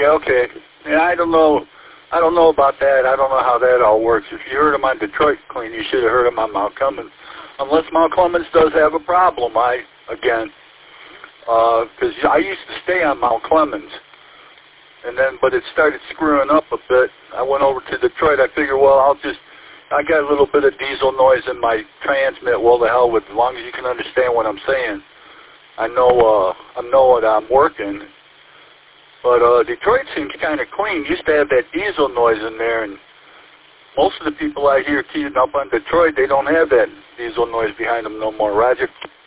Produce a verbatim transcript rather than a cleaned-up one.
Yeah, okay. Yeah, I don't know. I don't know about that. I don't know how that all works. If you heard him on Detroit Clean, you should have heard him on Mount Clemens. Unless Mount Clemens does have a problem, I, again, because uh, I used to stay on Mount Clemens, and then, but it started screwing up a bit. I went over to Detroit. I figured, well, I'll just, I got a little bit of diesel noise in my transmit. Well, the hell with, as long as you can understand what I'm saying. I know, uh, I know what I'm working. But uh, Detroit seems kind of clean. Used to have that diesel noise in there, and most of the people I hear keying up on Detroit, they don't have that diesel noise behind them no more. Roger?